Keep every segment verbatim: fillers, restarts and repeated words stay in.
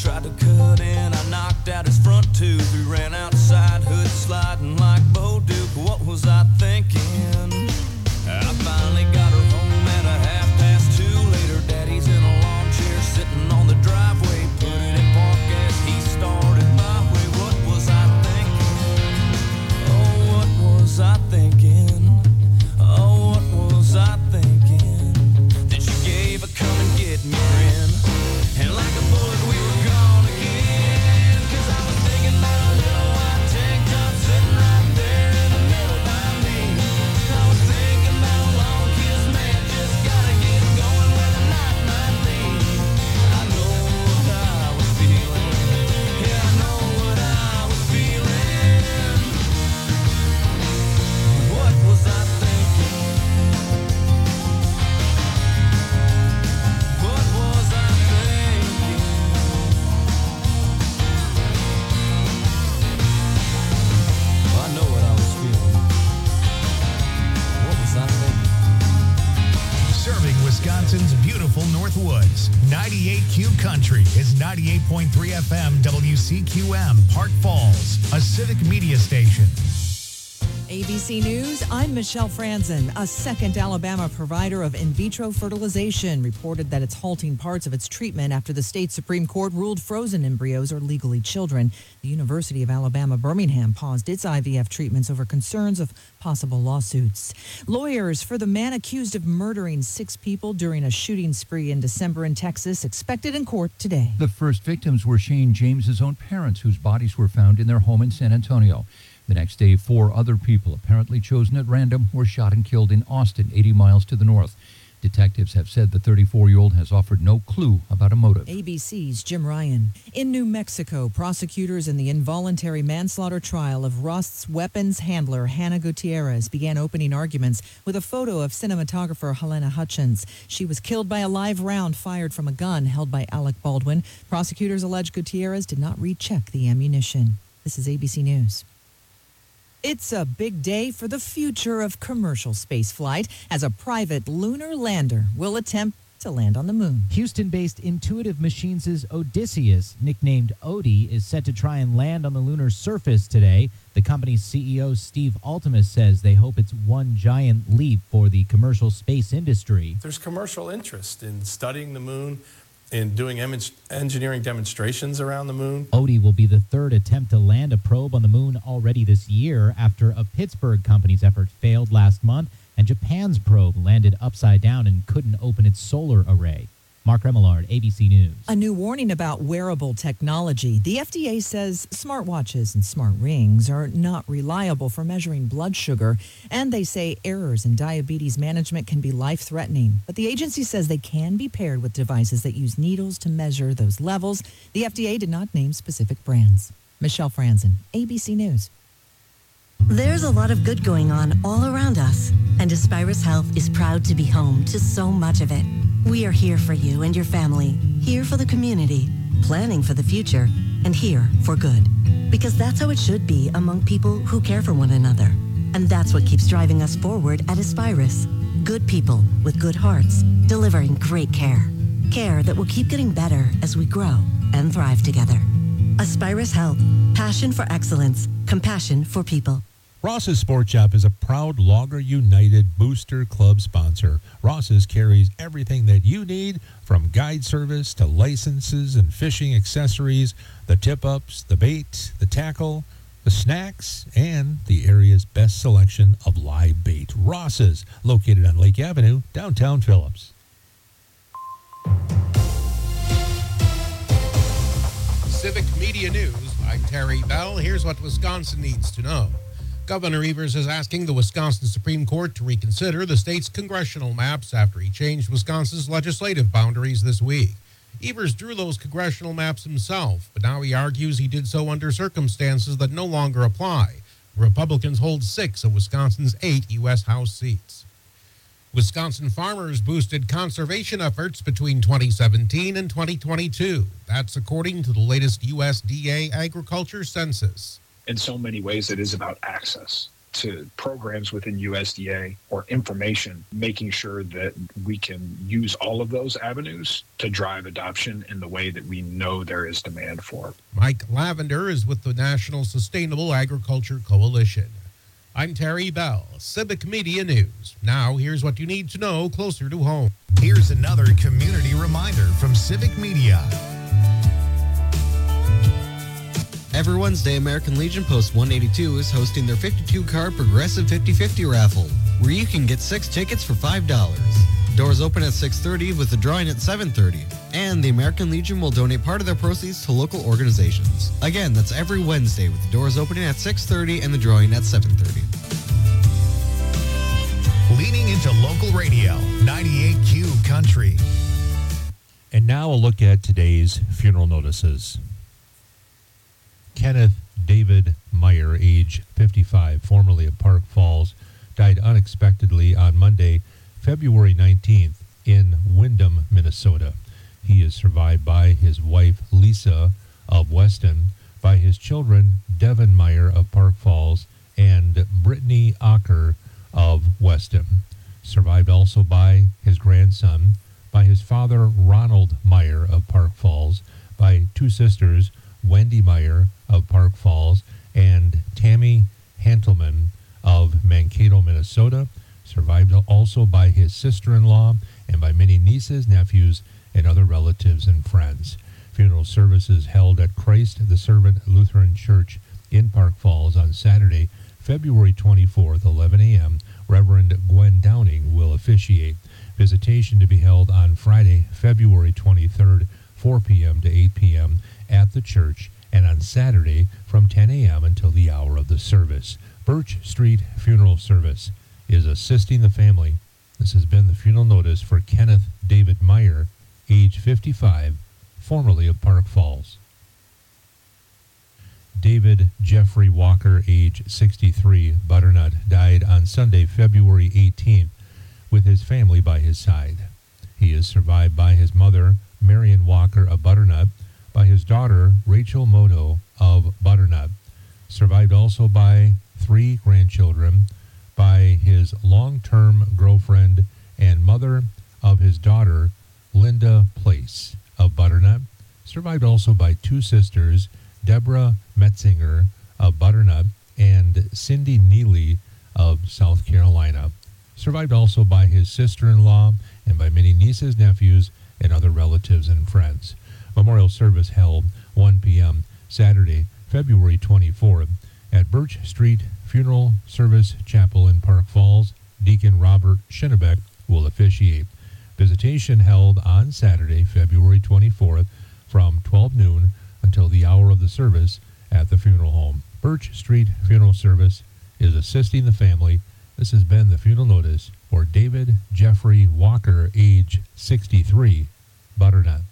tried to cut in, I knocked out his front tooth. We ran outside, hood sliding like Bo Duke. What was I thinking? I finally got her home at a half past two. Later, Daddy's in a lawn chair sitting on the driveway. Put it in park as he started my way. What was I thinking? Oh, what was I thinking? Oh, what was I thinking? Then she gave a come and get me grin. And like a bullet, we were gone again. Cause I was thinking about a little white tank top sitting right there in the middle by me. I was thinking about a long kiss, man, just gotta get going where the night might lead. I know what I was feeling. Yeah, I know what I was feeling. What was I thinking? What was I thinking? I know what I was feeling. What was I thinking? Serving Wisconsin's beautiful Northwoods. ninety-eight Q Country is ninety-eight point three F M W C Q M, Park Falls, a civic media station. A B C News, I'm Michelle Franzen. A second Alabama provider of in vitro fertilization reported that it's halting parts of its treatment after the state Supreme Court ruled frozen embryos are legally children. The University of Alabama Birmingham paused its I V F treatments over concerns of possible lawsuits. Lawyers for the man accused of murdering six people during a shooting spree in December in Texas expected in court today. The first victims were Shane James's own parents, whose bodies were found in their home in San Antonio. The next day, four other people, apparently chosen at random, were shot and killed in Austin, eighty miles to the north. Detectives have said the thirty-four-year-old has offered no clue about a motive. A B C's Jim Ryan. In New Mexico, prosecutors in the involuntary manslaughter trial of Rust's weapons handler, Hannah Gutierrez, began opening arguments with a photo of cinematographer Helena Hutchins. She was killed by a live round fired from a gun held by Alec Baldwin. Prosecutors allege Gutierrez did not recheck the ammunition. This is A B C News. It's a big day for the future of commercial spaceflight as a private lunar lander will attempt to land on the moon. Houston-based Intuitive Machines' Odysseus, nicknamed Odie, is set to try and land on the lunar surface today. The company's C E O, Steve Altemus, says they hope it's one giant leap for the commercial space industry. There's commercial interest in studying the moon, in doing em- engineering demonstrations around the moon. Odie will be the third attempt to land a probe on the moon already this year after a Pittsburgh company's effort failed last month and Japan's probe landed upside down and couldn't open its solar array. Mark Remillard, A B C News. A new warning about wearable technology. The F D A says smartwatches and smart rings are not reliable for measuring blood sugar, and they say errors in diabetes management can be life-threatening. But the agency says they can be paired with devices that use needles to measure those levels. The F D A did not name specific brands. Michelle Franzen, A B C News. There's a lot of good going on all around us, and Aspirus Health is proud to be home to so much of it. We are here for you and your family, here for the community, planning for the future, and here for good. Because that's how it should be among people who care for one another. And that's what keeps driving us forward at Aspirus. Good people with good hearts, delivering great care. Care that will keep getting better as we grow and thrive together. Aspirus Health, passion for excellence, compassion for people. Ross's Sport Shop is a proud Logger United Booster Club sponsor. Ross's carries everything that you need, from guide service to licenses and fishing accessories, the tip-ups, the bait, the tackle, the snacks, and the area's best selection of live bait. Ross's, located on Lake Avenue, downtown Phillips. Civic Media News, I'm Terry Bell. Here's what Wisconsin needs to know. Governor Evers is asking the Wisconsin Supreme Court to reconsider the state's congressional maps after he changed Wisconsin's legislative boundaries this week. Evers drew those congressional maps himself, but now he argues he did so under circumstances that no longer apply. Republicans hold six of Wisconsin's eight U S House seats. Wisconsin farmers boosted conservation efforts between twenty seventeen and twenty twenty-two. That's according to the latest U S D A agriculture census. In so many ways, it is about access. to programs within U S D A or information, making sure that we can use all of those avenues to drive adoption in the way that we know there is demand for. Mike Lavender is with the National Sustainable Agriculture Coalition. I'm Terry Bell, Civic Media News. Now, here's what you need to know closer to home. Here's another community reminder from Civic Media. Every Wednesday, American Legion Post one eighty-two is hosting their fifty-two card Progressive fifty fifty raffle, where you can get six tickets for five dollars. Doors open at six thirty with the drawing at seven thirty. And the American Legion will donate part of their proceeds to local organizations. Again, that's every Wednesday with the doors opening at six thirty and the drawing at seven thirty. Leaning into local radio, ninety-eight Q Country. And now a look at today's funeral notices. Kenneth David Meyer, age fifty-five, formerly of Park Falls, died unexpectedly on Monday, February nineteenth, in Windham, Minnesota. He is survived by his wife, Lisa, of Weston, by his children, Devin Meyer of Park Falls, and Brittany Acker of Weston. Survived also by his grandson, by his father, Ronald Meyer of Park Falls, by two sisters, Wendy Meyer of Park Falls and Tammy Hantelman of Mankato, Minnesota. Survived also by his sister-in-law and by many nieces, nephews, and other relatives and friends. Funeral services held at Christ the Servant Lutheran Church in Park Falls on Saturday, February twenty-fourth, eleven a.m. Reverend Gwen Downing will officiate. Visitation to be held on Friday, February twenty-third, four p.m. to eight p.m. at the church, and on Saturday from ten a.m. until the hour of the service. Birch Street Funeral Service is assisting the family. This has been the funeral notice for Kenneth David Meyer, age fifty-five, formerly of Park Falls. David Jeffrey Walker, age sixty-three, Butternut, died on Sunday, February eighteenth, with his family by his side. He is survived by his mother, Marion Walker of Butternut, by his daughter, Rachel Moto of Butternut. Survived also by three grandchildren, by his long-term girlfriend and mother of his daughter, Linda Place of Butternut. Survived also by two sisters, Deborah Metzinger of Butternut and Cindy Neely of South Carolina. Survived also by his sister-in-law and by many nieces, nephews, and other relatives and friends. Memorial service held one p.m. Saturday, February twenty-fourth at Birch Street Funeral Service Chapel in Park Falls. Deacon Robert Schinnebeck will officiate. Visitation held on Saturday, February twenty-fourth from twelve noon until the hour of the service at the funeral home. Birch Street Funeral Service is assisting the family. This has been the funeral notice for David Jeffrey Walker, age sixty-three, Butternut.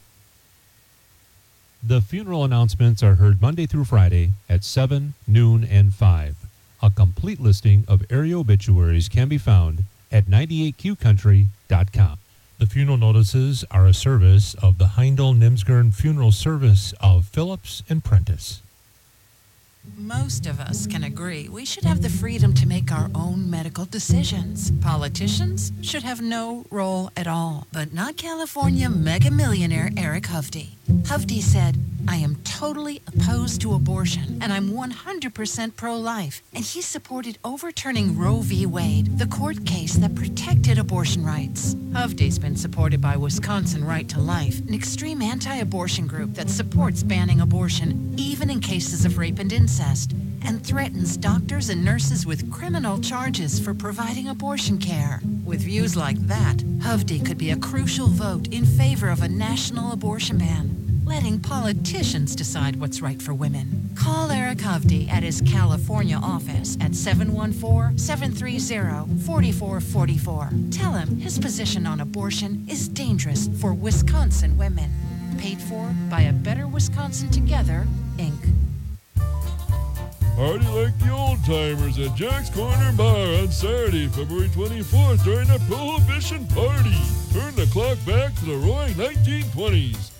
The funeral announcements are heard Monday through Friday at seven, noon, and five. A complete listing of area obituaries can be found at ninety-eight Q country dot com. The funeral notices are a service of the Heindel-Nimsgern Funeral Service of Phillips and Prentice. Most of us can agree we should have the freedom to make our own medical decisions. Politicians should have no role at all, but not California mega millionaire Eric Hovde. Hovde said, "I am totally opposed to abortion, and I'm one hundred percent pro-life." And he supported overturning Roe v. Wade, the court case that protected abortion rights. Hovde's been supported by Wisconsin Right to Life, an extreme anti-abortion group that supports banning abortion, even in cases of rape and incest, and threatens doctors and nurses with criminal charges for providing abortion care. With views like that, Hovde could be a crucial vote in favor of a national abortion ban, letting politicians decide what's right for women. Call Eric Hovde at his California office at seven one four, seven three zero, four four four four. Tell him his position on abortion is dangerous for Wisconsin women. Paid for by A Better Wisconsin Together, Incorporated. Party like the old-timers at Jack's Corner Bar on Saturday, February twenty-fourth during the Prohibition Party. Turn the clock back to the roaring nineteen twenties.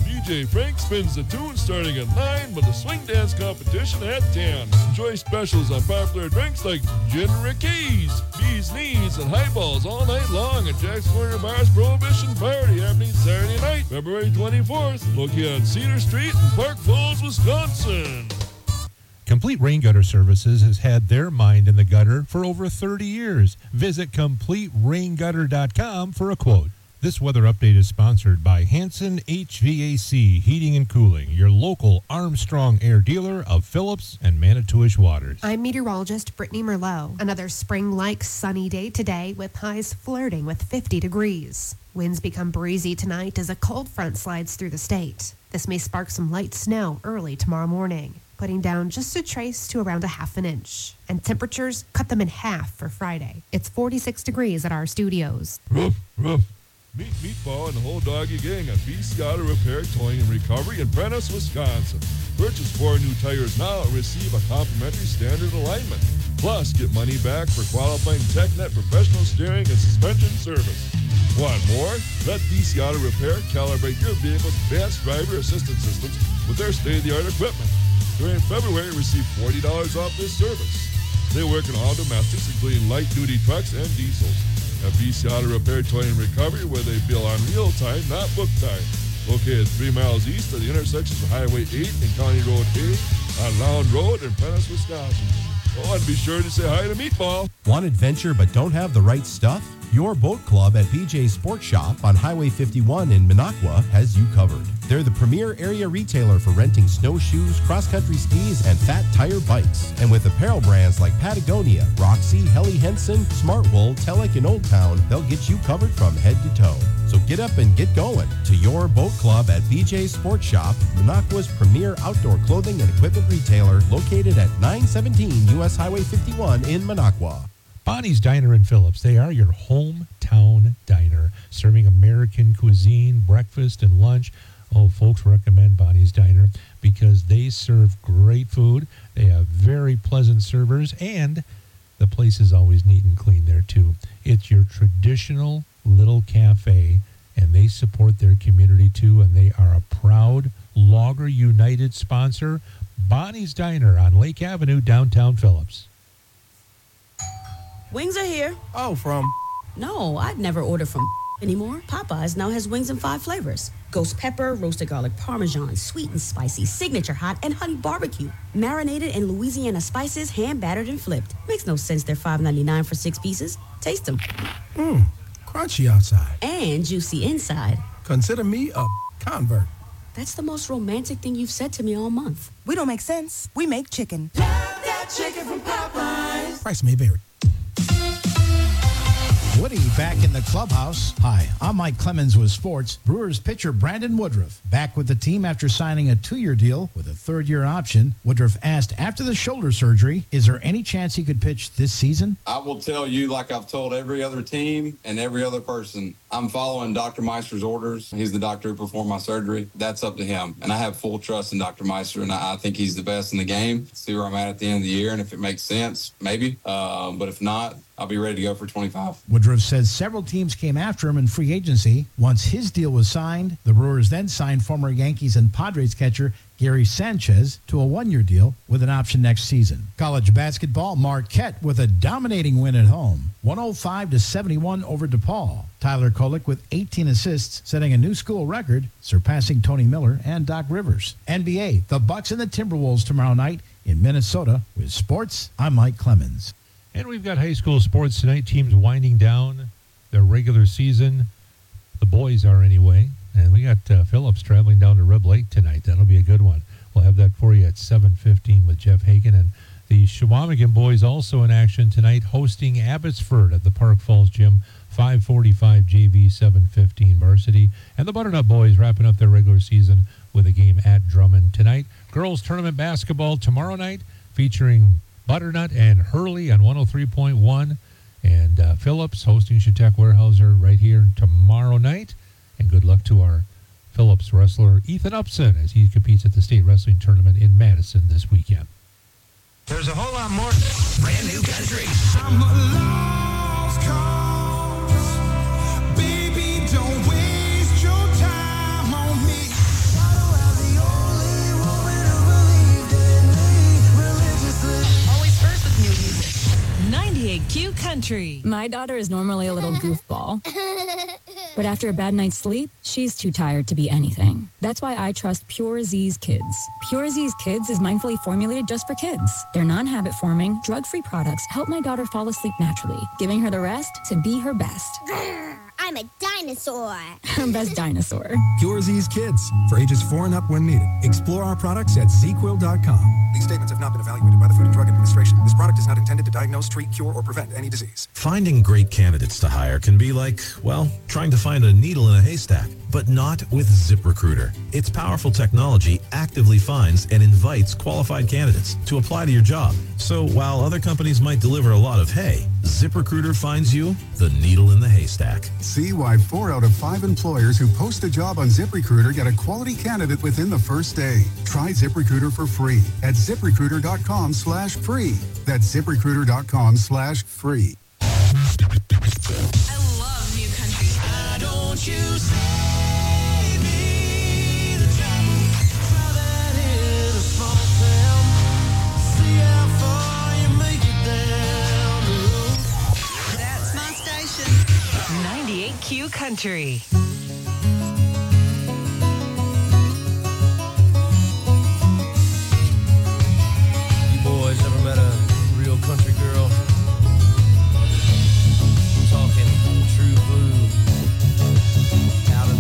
D J Frank spins the tune starting at nine with a swing dance competition at ten. Enjoy specials on popular drinks like Gin Rickeys, Bees Knees, and Highballs all night long at Jack's Corner Bar's Prohibition Party happening Saturday night, February twenty-fourth, located on Cedar Street in Park Falls, Wisconsin. Complete Rain Gutter Services has had their mind in the gutter for over thirty years. Visit complete rain gutter dot com for a quote. This weather update is sponsored by Hanson H V A C Heating and Cooling, your local Armstrong Air dealer of Phillips and Manitowish waters. I'm meteorologist Brittany Merlot. Another spring-like sunny day today with highs flirting with fifty degrees. Winds become breezy tonight as a cold front slides through the state. This may spark some light snow early tomorrow morning, putting down just a trace to around a half an inch. And temperatures cut them in half for Friday. It's forty-six degrees at our studios. Ruff, ruff. Meet Meatball and the whole doggy gang at B C Auto Repair, Towing and Recovery in Prentice, Wisconsin. Purchase four new tires now and receive a complimentary standard alignment. Plus, get money back for qualifying TechNet professional steering and suspension service. Want more? Let B C Auto Repair calibrate your vehicle's advanced driver assistance systems with their state-of-the-art equipment. During February, receive forty dollars off this service. They work in all domestics, including light-duty trucks and diesels. At B C Auto Repair, Towing and Recovery, where they bill on real time, not book time. Located three miles east of the intersections of Highway eight and County Road eight on Lound Road in Prentice, Wisconsin. Oh, and be sure to say hi to Meatball. Want adventure but don't have the right stuff? Your boat club at B J's Sport Shop on Highway fifty-one in Minocqua has you covered. They're the premier area retailer for renting snowshoes, cross-country skis, and fat tire bikes. And with apparel brands like Patagonia, Roxy, Helly Hansen, Smartwool, Telek, and Old Town, they'll get you covered from head to toe. So get up and get going to your boat club at B J's Sport Shop, Minocqua's premier outdoor clothing and equipment retailer, located at nine seventeen U S Highway fifty-one in Minocqua. Bonnie's Diner in Phillips. They are your hometown diner, serving American cuisine, breakfast, and lunch. Oh, folks recommend Bonnie's Diner because they serve great food. They have very pleasant servers, and the place is always neat and clean there, too. It's your traditional little cafe, and they support their community, too, and they are a proud Logger United sponsor. Bonnie's Diner on Lake Avenue, downtown Phillips. Wings are here. Oh, from? No, I'd never order from anymore. Popeyes now has wings in five flavors. Ghost pepper, roasted garlic parmesan, sweet and spicy, signature hot, and honey barbecue. Marinated in Louisiana spices, hand battered and flipped. Makes no sense they're five ninety-nine for six pieces. Taste them. Mmm, crunchy outside. And juicy inside. Consider me a convert. That's the most romantic thing you've said to me all month. We don't make sense. We make chicken. Love that chicken from Popeyes. Price may vary. Woody back in the clubhouse. Hi, I'm Mike Clemens with sports. Brewers pitcher Brandon Woodruff back with the team after signing a two-year deal with a third-year option. Woodruff asked after the shoulder surgery, is there any chance he could pitch this season? I will tell you, like I've told every other team and every other person, I'm following Doctor Meister's orders. He's the doctor who performed my surgery. That's up to him. And I have full trust in Doctor Meister, and I think he's the best in the game. See where I'm at at the end of the year, and if it makes sense, maybe. Um, but if not, I'll be ready to go for twenty-five. Woodruff says several teams came after him in free agency. Once his deal was signed, the Brewers then signed former Yankees and Padres catcher Gary Sanchez to a one-year deal with an option next season. College basketball, Marquette with a dominating win at home, one oh five to seventy-one over DePaul. Tyler Kolek with eighteen assists, setting a new school record, surpassing Tony Miller and Doc Rivers. N B A, the Bucks and the Timberwolves tomorrow night in Minnesota. With sports, I'm Mike Clemens. And we've got high school sports tonight. Teams winding down their regular season. The boys are anyway. And we got uh, Phillips traveling down to Rib Lake tonight. That'll be a good one. We'll have that for you at seven fifteen with Jeff Hagan. And the Shawamigan boys also in action tonight, hosting Abbotsford at the Park Falls Gym. five forty-five J V, seven fifteen varsity. And the Butternut boys wrapping up their regular season with a game at Drummond tonight. Girls tournament basketball tomorrow night featuring Butternut and Hurley on one oh three point one. And uh, Phillips hosting Chautauqua Weyerhaeuser right here tomorrow night. And good luck to our Phillips wrestler Ethan Upson as he competes at the state wrestling tournament in Madison this weekend. There's a whole lot more. Brand new country. I'm a lost cause. Baby, don't waste your time on me. Country. My daughter is normally a little goofball. But after a bad night's sleep, she's too tired to be anything. That's why I trust Pure Z's Kids. Pure Z's Kids is mindfully formulated just for kids. Their non-habit forming, drug-free products help my daughter fall asleep naturally, giving her the rest to be her best. I'm a dinosaur. Her best dinosaur. Pure Z's Kids, for ages four and up when needed. Explore our products at z quil dot com. These statements have not been evaluated by the Food and Drug Administration. This product is not intended to diagnose, treat, cure, or prevent any disease. Finding great candidates to hire can be like, well, trying to find a needle in a haystack, but not with ZipRecruiter. Its powerful technology actively finds and invites qualified candidates to apply to your job. So while other companies might deliver a lot of hay, ZipRecruiter finds you the needle in the haystack. See why four out of five employers who post a job on ZipRecruiter get a quality candidate within the first day. Try ZipRecruiter for free at ZipRecruiter.com slash free. That's ZipRecruiter.com slash free. I love New Country. Why don't you save me the trouble? Try that in a small town. See how far you make it down the road. That's my station. ninety-eight Q Country. You boys ever met a real country girl? Talking true blue, out in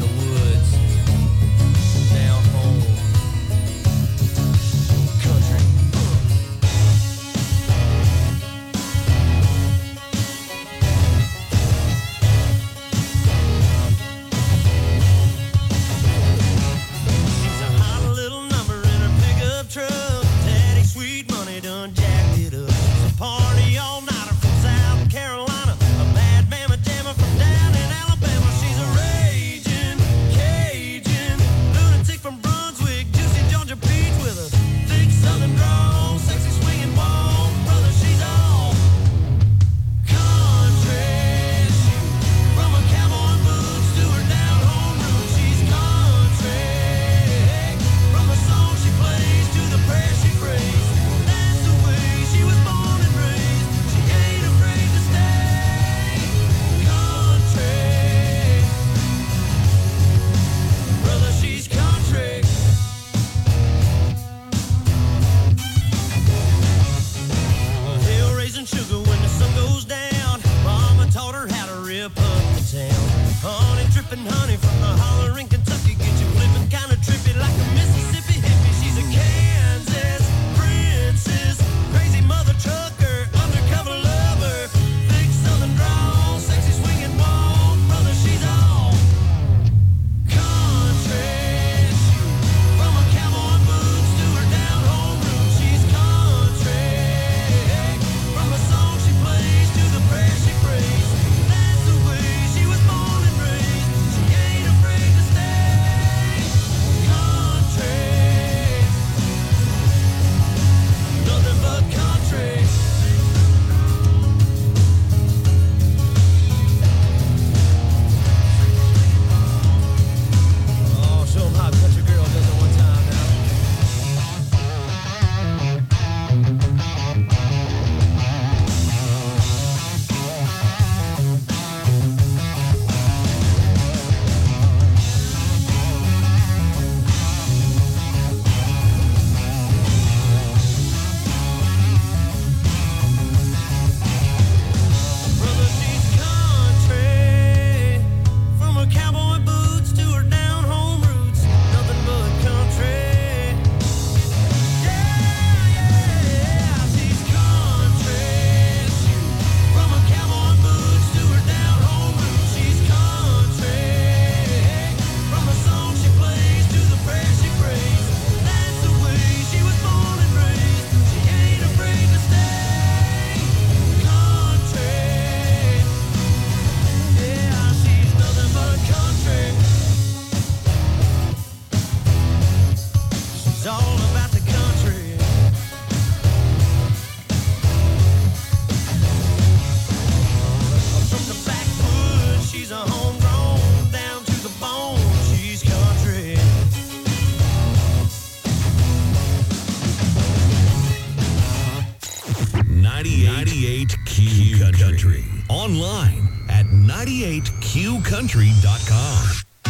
ninety-eight Q country dot com.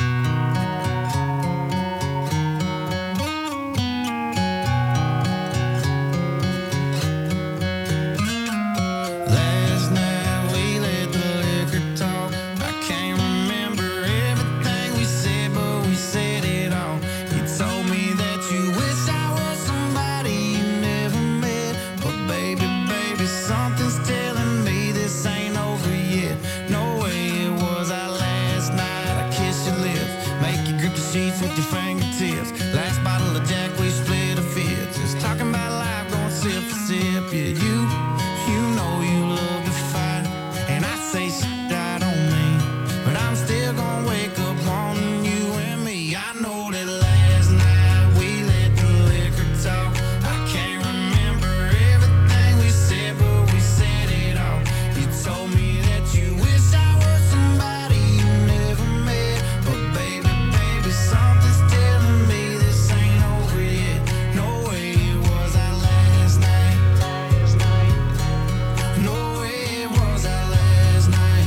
Last night we let the liquor talk. I can't remember everything we said, but we said it all. You told me that you wish I was somebody you never met. But baby, baby, something's telling me this ain't over yet. No way it was our last night. I kissed your lips, make you grip the sheets with your fingertips. Last bottle of Jack, we split a fifth. Just talking about life, going sip for sip. Yeah, you, you know you love to fight, and I say shit I don't mean, but I'm still gonna wake up wanting you and me. I know that last night we let the liquor talk. I can't remember everything we said, but we said it all. You told me that you wish I was somebody you never met. But baby, baby, something's telling me this ain't over yet. No way it was our last night. No way it was our last night.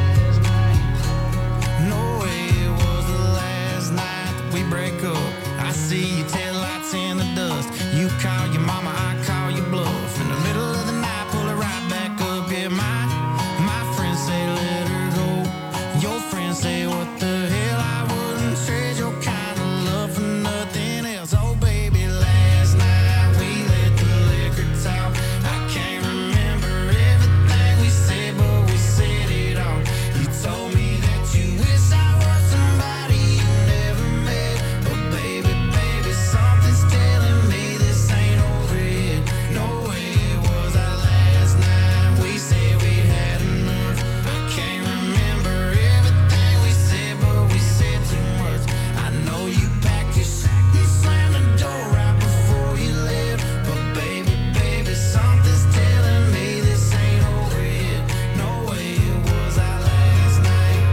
No way it was the last night that we break up. I see your taillights in the dust. You call your mama, I call your bluff. In the middle of the night, pull it right back up. Yeah, my, my friends say let her go. Your friends say what the hell, I wouldn't trade your kind of love for nothing else. Oh baby, last night we let the liquor talk. I can't remember everything we said, but we said it all. You told me that you wish I was somebody you never met. But baby, baby, something's telling me this ain't over yet. No way it was our last night. We said we had enough. I can't remember everything we said, but we said too much. I know you packed your sack and slammed the door right before you left. But baby, baby, something's telling me this ain't over yet. No way it was our last night.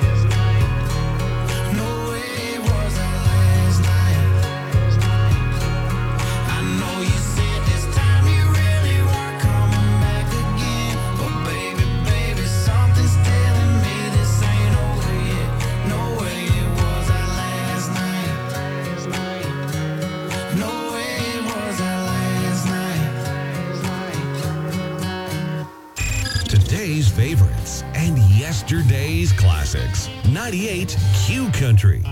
No way it was our last night. I know you said this time you really weren't coming back again. But baby, baby, something's telling me this ain't over yet. No way it was our last night. No way it was our last night. Today's favorites and yesterday's classics. ninety-eight Q Country.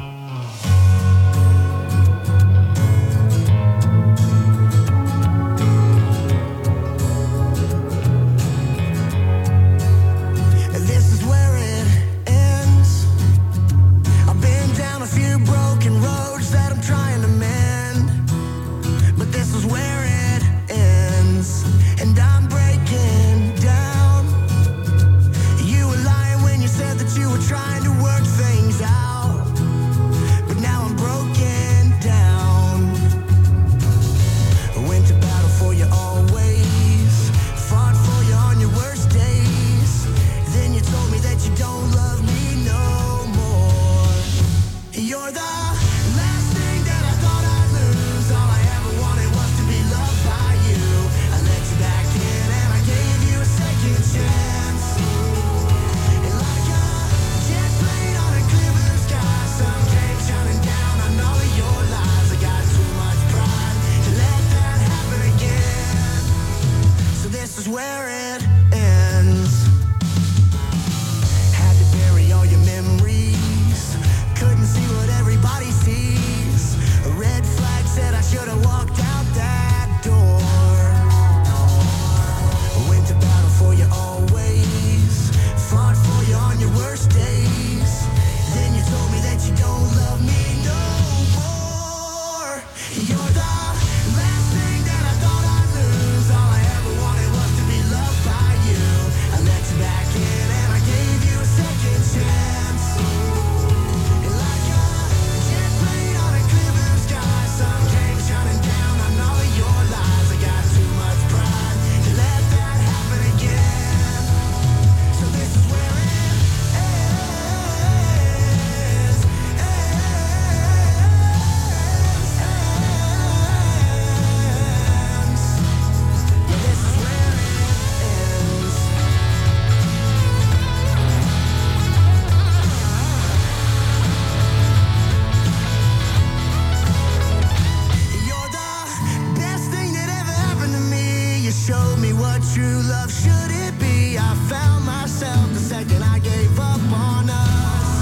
This is where it ends. I've been down a few broken roads that I'm trying to mend, but this is where it ends, and I'm breaking down. You were lying when you said that you were trying to work things out. true love should it be? I found myself the second I gave up on us.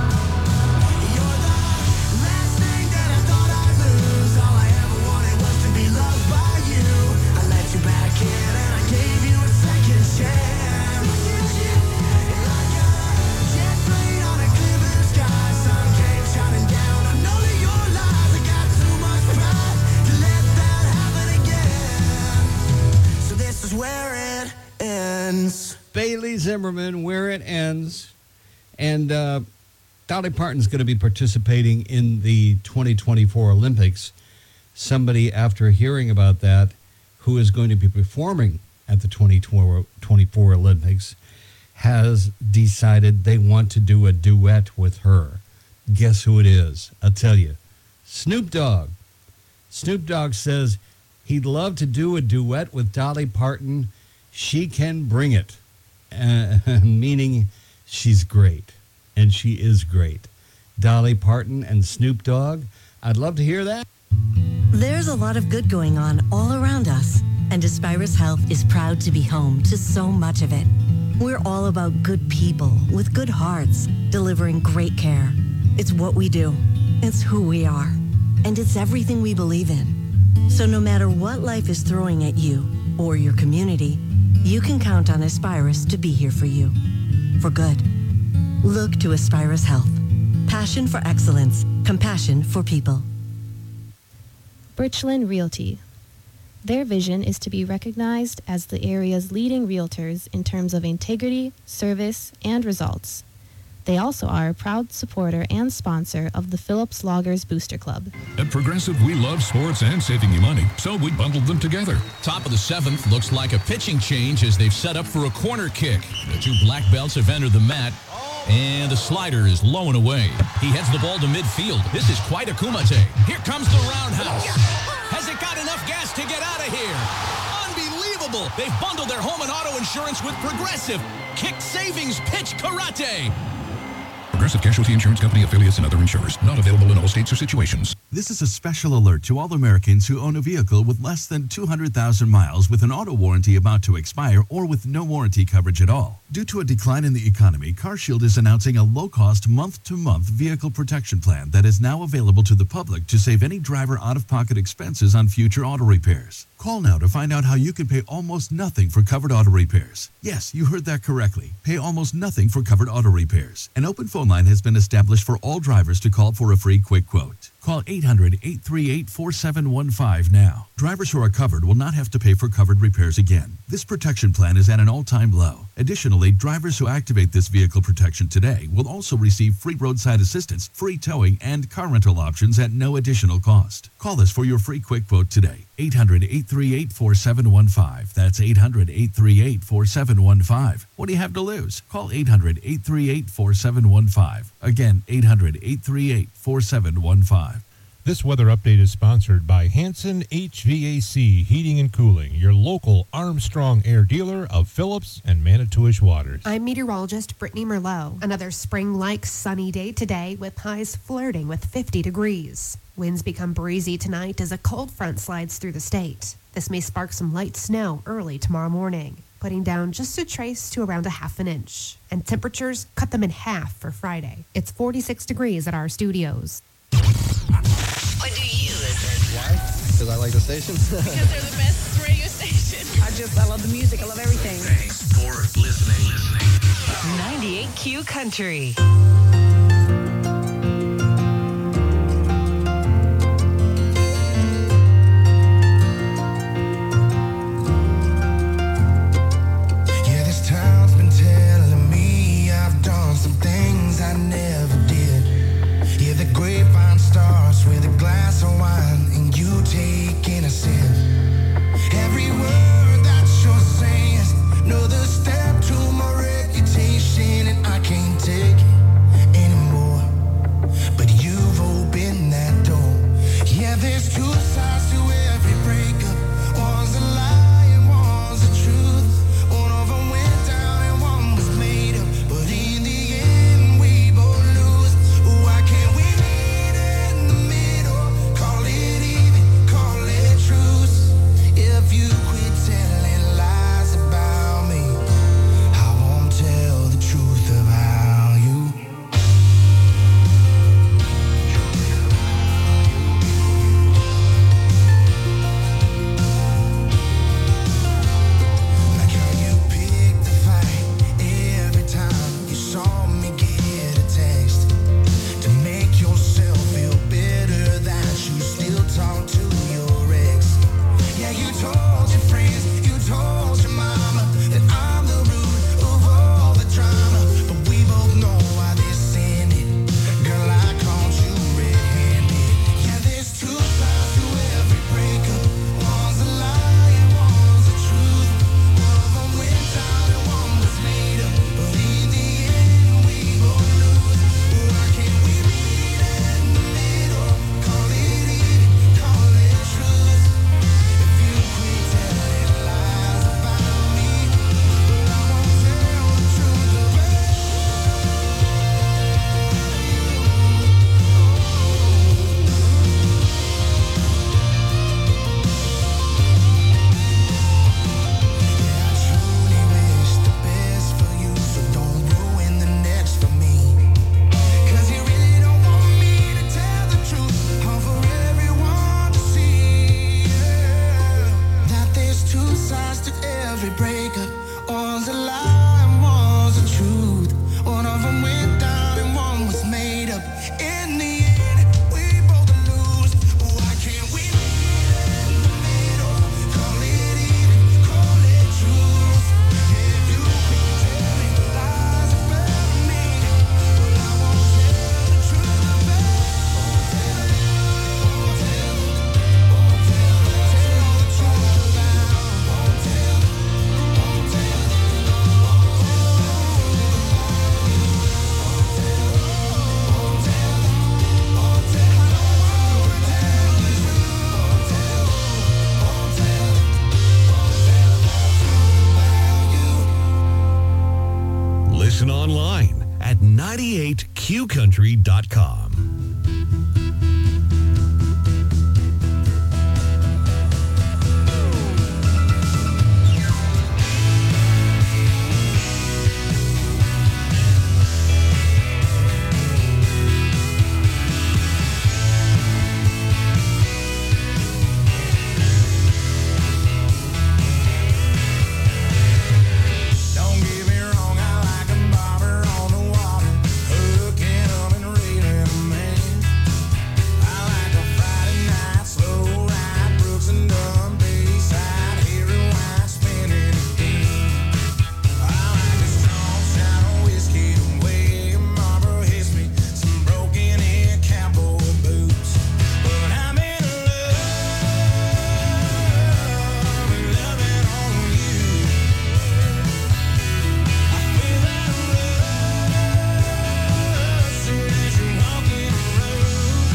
You're the last thing that I thought I'd lose. All I ever wanted was to be loved by you. I let you back in and I gave you a second chance. Like a jet plane on a clear blue sky, sun came shining down on all of your lies. I got too much pride to let that happen again. So this is where it ends. Bailey Zimmerman, Where It Ends. And uh, Dolly Parton's going to be participating in the twenty twenty-four Olympics. Somebody, after hearing about that, who is going to be performing at the twenty twenty-four Olympics, has decided they want to do a duet with her. Guess who it is? I'll tell you. Snoop Dogg. Snoop Dogg says he'd love to do a duet with Dolly Parton. She can bring it. Uh, meaning she's great. And she is great. Dolly Parton and Snoop Dogg. I'd love to hear that. There's a lot of good going on all around us, and Aspirus Health is proud to be home to so much of it. We're all about good people with good hearts, delivering great care. It's what we do. It's who we are. And it's everything we believe in. So no matter what life is throwing at you or your community, you can count on Aspirus to be here for you. For good. Look to Aspirus Health. Passion for excellence. Compassion for people. Birchland Realty. Their vision is to be recognized as the area's leading realtors in terms of integrity, service, and results. They also are a proud supporter and sponsor of the Phillips Loggers Booster Club. At Progressive, we love sports and saving you money, so we bundled them together. Top of the seventh looks like a pitching change as they've set up for a corner kick. The two black belts have entered the mat, and the slider is low and away. He heads the ball to midfield. This is quite a kumite. Here comes the roundhouse. Has it got enough gas to get out of here? Unbelievable! They've bundled their home and auto insurance with Progressive. Kick savings pitch karate. Progressive Casualty Insurance Company affiliates and other insurers. Not available in all states or situations. This is a special alert to all Americans who own a vehicle with less than two hundred thousand miles with an auto warranty about to expire or with no warranty coverage at all. Due to a decline in the economy, CarShield is announcing a low-cost month-to-month vehicle protection plan that is now available to the public to save any driver out-of-pocket expenses on future auto repairs. Call now to find out how you can pay almost nothing for covered auto repairs. Yes, you heard that correctly. Pay almost nothing for covered auto repairs. An open phone line has been established for all drivers to call for a free quick quote. Call eight hundred, eight three eight, four seven one five now. Drivers who are covered will not have to pay for covered repairs again. This protection plan is at an all-time low. Additionally, drivers who activate this vehicle protection today will also receive free roadside assistance, free towing, and car rental options at no additional cost. Call us for your free quick quote today. eight hundred, eight three eight, four seven one five. That's eight hundred, eight three eight, four seven one five. What do you have to lose? Call eight hundred, eight three eight, four seven one five. Again, eight hundred, eight three eight, four seven one five. This weather update is sponsored by Hanson H V A C Heating and Cooling, your local Armstrong Air dealer of Phillips and Manitowish Waters. I'm meteorologist Brittany Merlot. Another spring-like sunny day today with highs flirting with fifty degrees. Winds become breezy tonight as a cold front slides through the state. This may spark some light snow early tomorrow morning, putting down just a trace to around a half an inch. And temperatures cut them in half for Friday. It's forty-six degrees at our studios. Why do you listen? Why? Because I like the station. Because they're the best radio station. I just, I love the music. I love everything. Thanks for listening. listening. ninety-eight Q Country. Yeah, this town's been telling me I've done some things I never did. Yeah, the grapevine starts with a glass of wine and you taking a sip. Every word that you're saying is another step to my reputation, and I can't take it anymore. But you've opened that door. Yeah, there's two sides to every breakup. One's a lie and one's the truth. One of them went down and one was made up. But in the end, we both lose. Why can't we meet in the middle? Call it even, call it truce. If you quit telling lies ninety-eight Q country dot com. Don't get me wrong, I like a bobber on the water, hooking up and reeling them in. I like a Friday night slow ride, Brooks and Dunn, Bayside, hearing wine spinning again. I like a strong shot of whiskey, the way a Marlboro hits me, some broken in cowboy boots. But I'm in love, loving on you. I feel that rush soon as you walk in the room.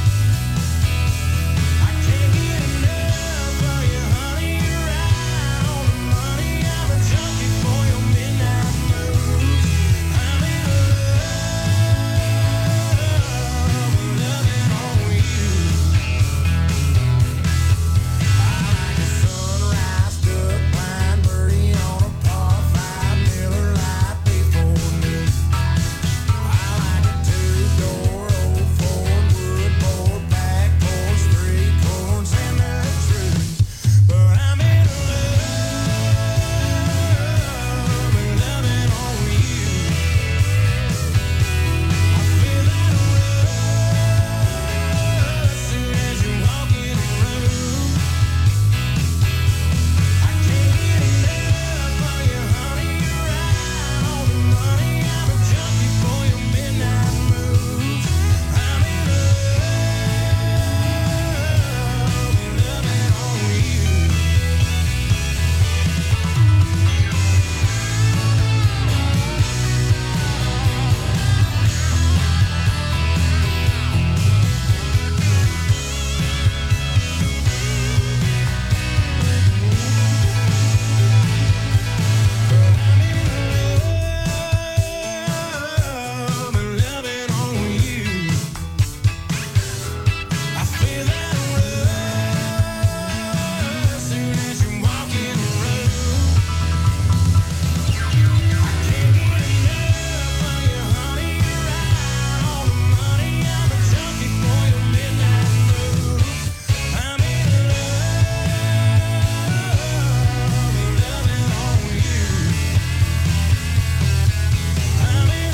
I can't get enough of you, honey. You're right on the money. I'm a junkie for your midnight moves. I'm in love, loving on you. I like a sunrise duck blind birdie on a par five Miller Lite before noon. I like a two-door old Ford wood board, back porch, three corns and the truth. But I'm in love, loving on you. I feel that rush soon as you walk in the room. I can't get enough of you, honey. You're right on the money. I'm a junkie for your midnight moves. I'm in love, loving on you. Love and loving on you. I feel that rush soon as you walk in the room. I can't get enough of you, honey. You're right on the money. I'm a junkie for your midnight moves. I'm in love, loving on you. I'm in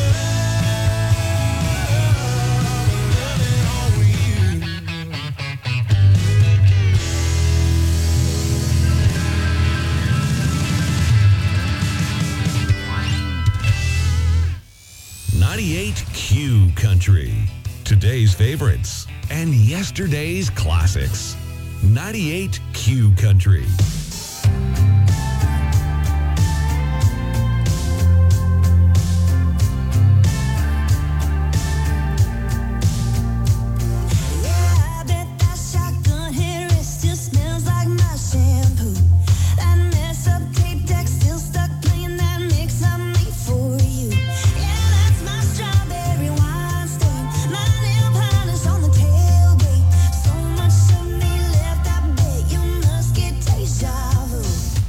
ninety-eight Q Country. Today's favorites and yesterday's classics. ninety-eight Q Country. I bet that shotgun hair it still smells like my shampoo. That mess up tape deck still stuck playing that mix I made for you. Yeah, that's my strawberry wine stain. My nail polish on the tailgate. So much of me left, I bet you must get deja vu.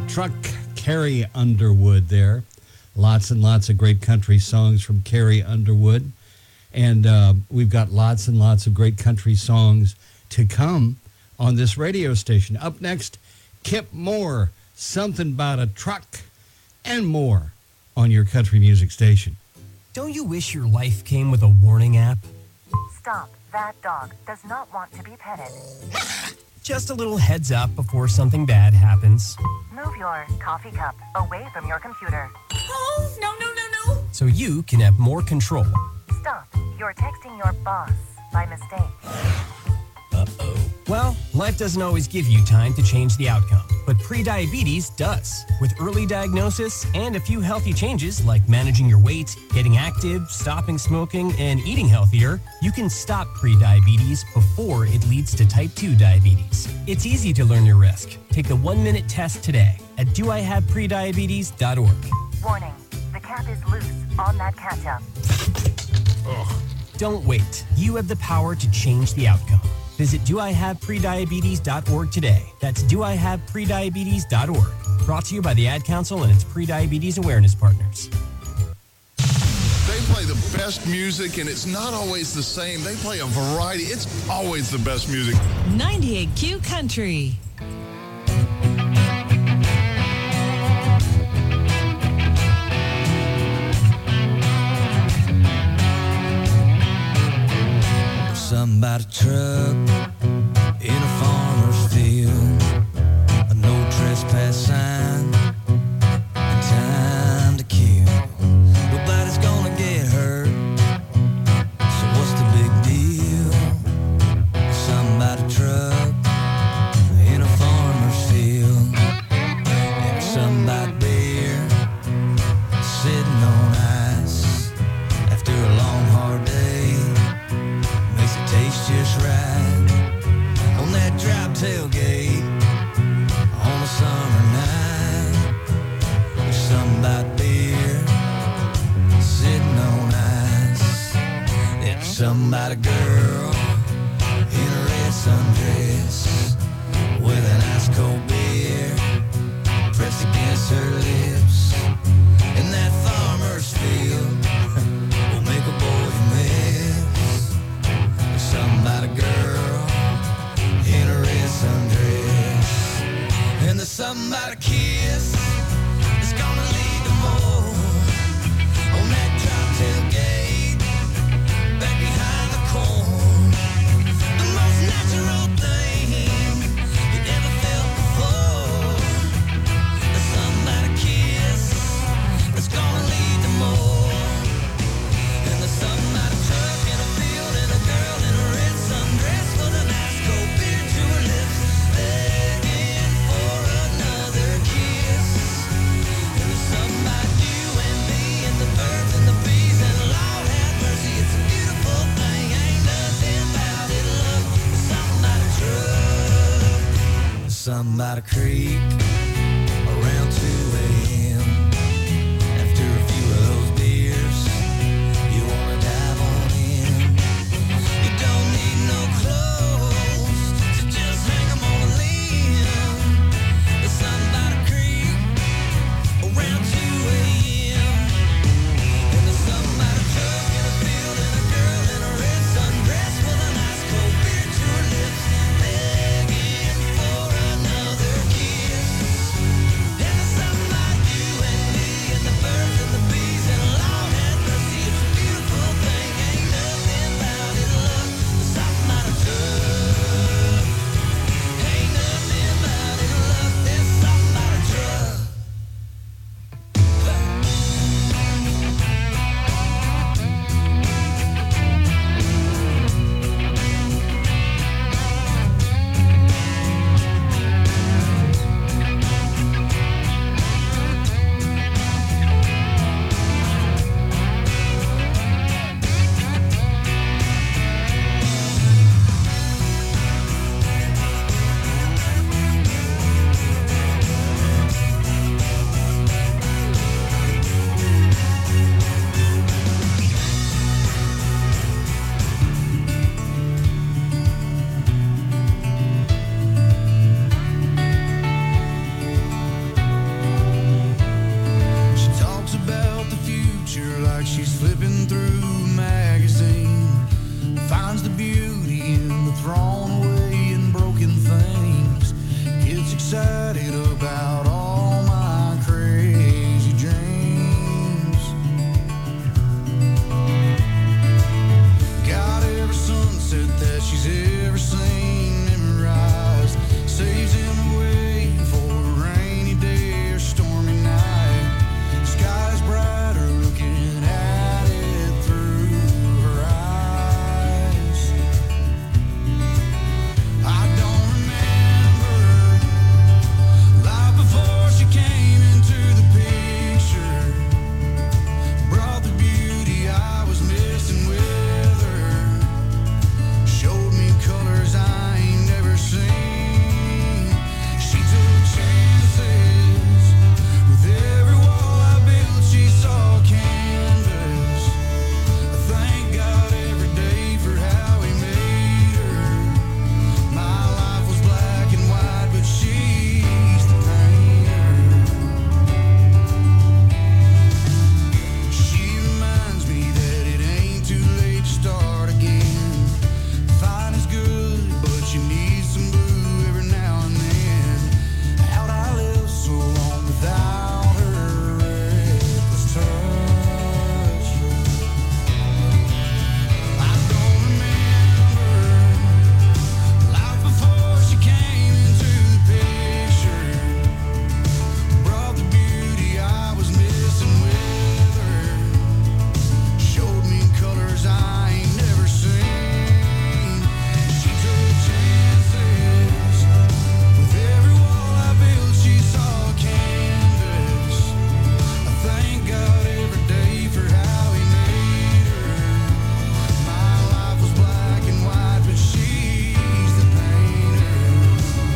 That Truck, Carrie Underwood there. Lots and lots of great country songs from Carrie Underwood. And uh, we've got lots and lots of great country songs to come on this radio station. Up next, Kip Moore, Something About a Truck, and more on your country music station. Don't you wish your life came with a warning app? Stop. That dog does not want to be petted. Just a little heads up before something bad happens. Move your coffee cup away from your computer. Oh, no, no, no, no. So you can have more control. Stop. You're texting your boss by mistake. Uh-oh. Well, life doesn't always give you time to change the outcome, but prediabetes does. With early diagnosis and a few healthy changes like managing your weight, getting active, stopping smoking, and eating healthier, you can stop prediabetes before it leads to type two diabetes. It's easy to learn your risk. Take the one-minute test today at do I have prediabetes dot org. Warning. The cap is loose on that ketchup. Ugh. Don't wait. You have the power to change the outcome. Visit do I have prediabetes dot org today. That's do I have prediabetes dot org. Brought to you by the Ad Council and its pre-diabetes awareness partners. They play the best music, and it's not always the same. They play a variety. It's always the best music. ninety-eight Q Country. Something about a truck in a farmer's field, a no trespass sign, and time to kill. Nobody's gonna get hurt, so what's the big deal? Something about a truck in a farmer's field, and something about beer sitting on ice after a long hard day. Tastes just right on that drop tailgate on a summer night. There's something about beer sitting on ice. There's something about a girl in a red sundress with an ice cold beer pressed against her lips. In that farmer's field will make a boy miss. Something about a girl in a red sundress, and there's something about a kiss that's gonna lead to more on that drop tailgate back behind the corn. The most natural thing you ever felt before. There's something about a kiss that's gonna lead to more, and there's something about a truck in a field and a girl in a red sundress with an ice cold beer to her lips, begging for another kiss. And there's something about you and me and the birds and the bees, and Lord have mercy, it's a beautiful thing. Ain't nothing about it, love. There's something about a truck. There's something about a creek around two a.m. After a few of those beers, you wanna dive on in. You don't need no clothes to just hang 'em on a limb. There's something about a creek around two a.m. And there's something about a truck in a field and a girl in a red sundress with an ice cold beer to her lips, begging for another kiss. And there's something like she's flipping through a magazine. Finds the beauty in the thrown away and broken things. Gets excited about all my crazy dreams. Got every sunset that she's ever seen memorized. Saves him away for a rainy day or stormy night. Sky's brighter looking at it through her eyes. I don't remember life before she came into the picture. Brought the beauty I was missing with her. Showed me colors I ain't never seen. She took chances. With every wall I built, she saw canvas. I thank God every day for how he made her. My life was black and white, but she's the painter. She reminds me that it ain't too late to start again. Fine is good, but you need some blue every now and then. How'd I live so long without her reckless touch? I don't remember life before she came into the picture. Brought the beauty I was missing with her. Showed me colors I ain't never seen. She took chances. With every wall I built, she saw a canvas. I thank God every day for how he made her. My life was black and white, but she's the painter.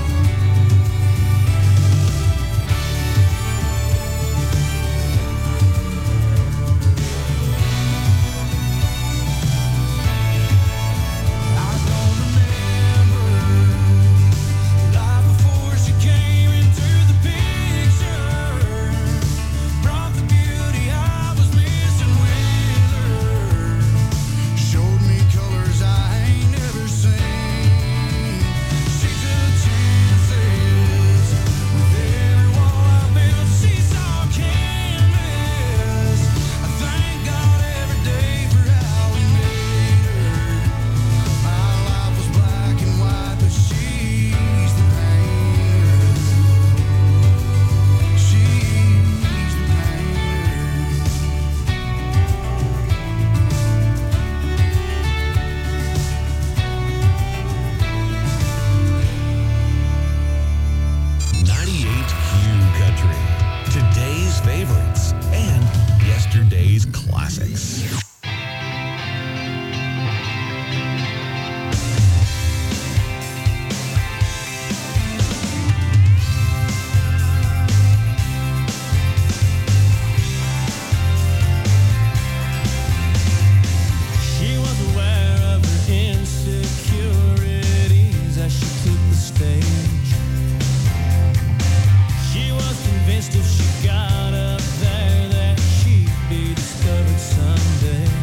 I don't remember life before she came into the picture. Brought the beauty I was missing with her. Showed me colors I ain't never seen. She took chances. With every wall I built, she saw canvas. I thank God every day for how he made her. My life was black and white, but she's the painter. She's the painter. ninety-eight Q Country. Today's favorites and yesterday's classics. She was aware of her insecurities as she took the stage. She was convinced if she got up there that she'd be discovered someday.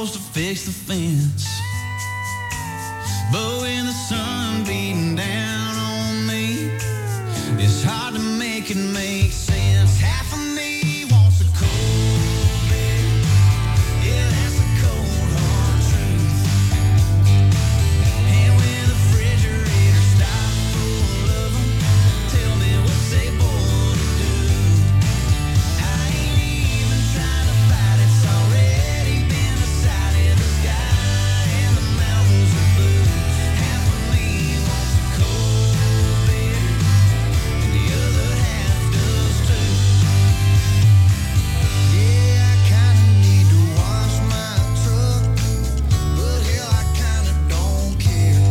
post to fix the fence. But when the sun beating down on me, it's hard to make it make sense. Half of me wants a cold beer. Yeah, that's a cold hard truth. And when the refrigerator stops full of them, tell me what's they born to do. I ain't even trying to fight, it's already been decided. The sky and the mountains are blue. Half of me wants a cold beer, and the other half does too. Yeah, I kinda need to wash my truck, but hell, I kinda don't care.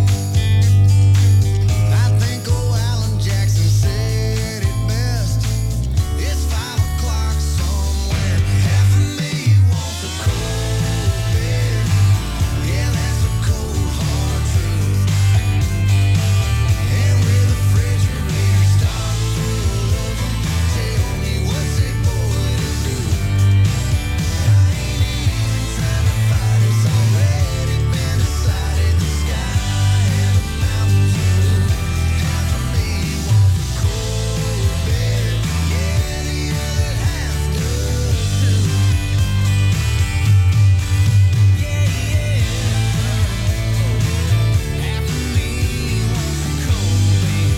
I think old Alan Jackson said it best. It's five o'clock somewhere. Half of me wants a cold beer. Yeah, that's a cold hard truth. And with the refrigerator stocked full of them, tell me what's it boy to do. I ain't even trying to fight, it's already been decided. The sky and the mountains are blue. Half of me wants a cold beer. Yeah, the other half does too. Yeah, yeah. Half of me wants a cold beer.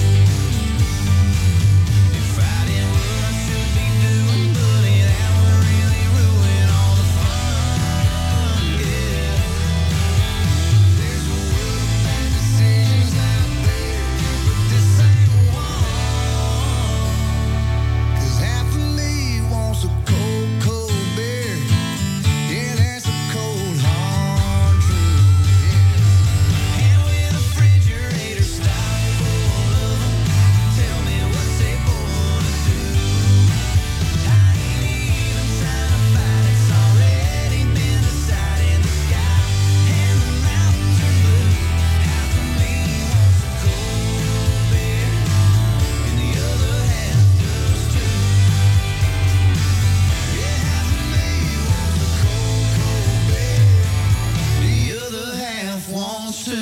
If I did what I should be doing, buddy, that would really ruin all the fun. Yeah. There's a world of bad decisions out there, but this ain't one. 'Cause half of me wants a cold, cold beer. Yeah, that's a cold, hard truth. Yeah. And with the refrigerator stocked full of them, tell me what's they born to do. I ain't even trying to fight, it's already been decided. The sky and the mountains are blue. Half of me wants a cold beer, and the other half does too. Yeah, half of me wants a cold, cold beer. The other half wants to.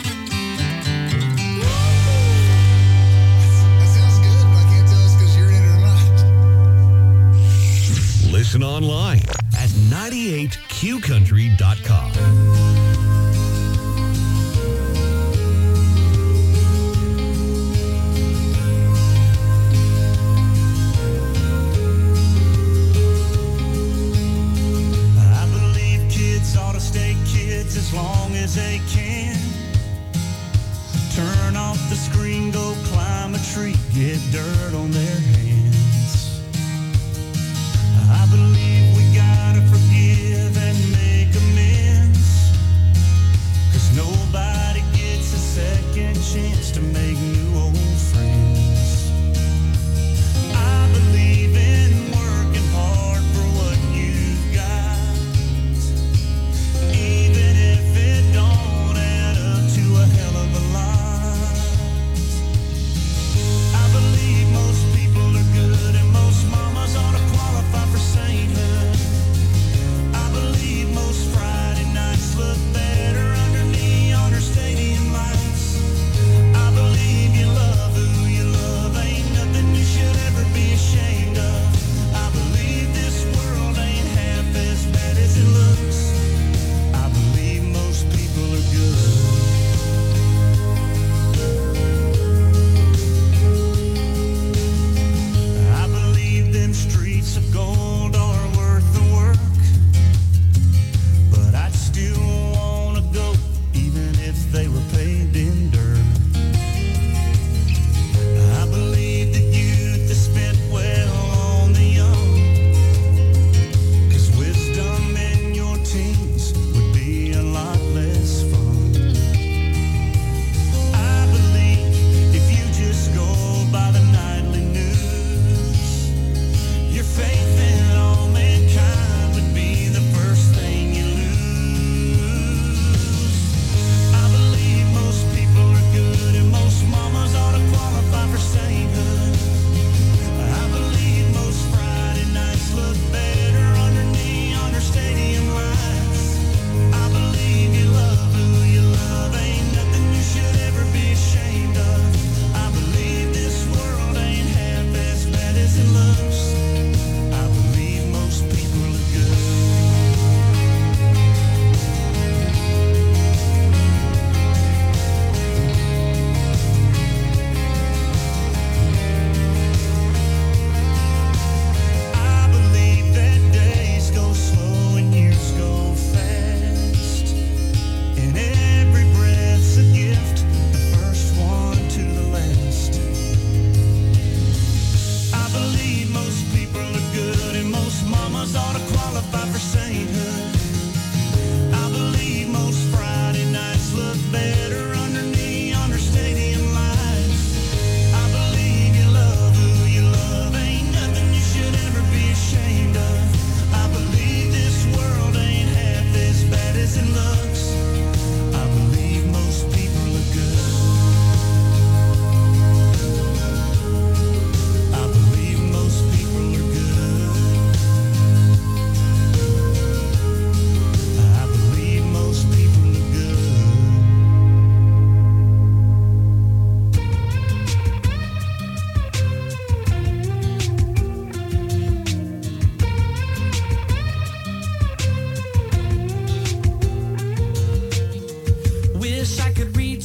That sounds good, but I can't tell us because you're in it or not. Listen online at ninety-eight q country dot com. I believe kids ought to stay kids as long as they can. Turn off the screen, go climb a tree, get dirt on their hands. I believe we gotta forgive and make amends. 'Cause nobody gets a second chance to make new old friends. I believe in working hard for what you've got, even if it don't add up to a hell of a lot. I believe most people are good and most mamas ought to qualify for sainthood.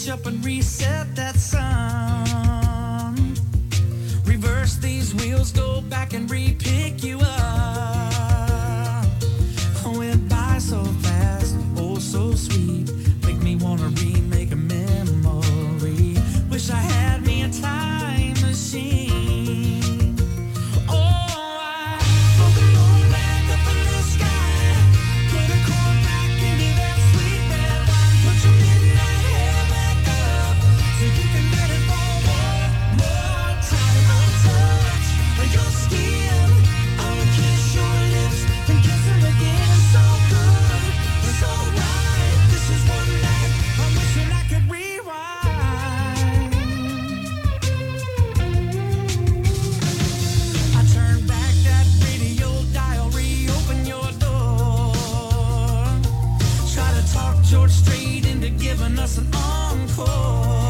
up and reset that sun. Reverse these wheels, go back and re-pick you up. I went by so fast, oh so sweet. Make me wanna remake a memory. Wish I had me a time machine. Oh, I hope it all back up in the sky. Put a cord back into that sweet red wine. Put your midnight hair back up so you can let it fall one more time. I'll touch your skin. I'll kiss your lips and kiss them again. So good, so right. This is one night I'm wishing I could rewind. I turn back that radio dial, reopen your door. Try to talk George Strait into giving us an encore.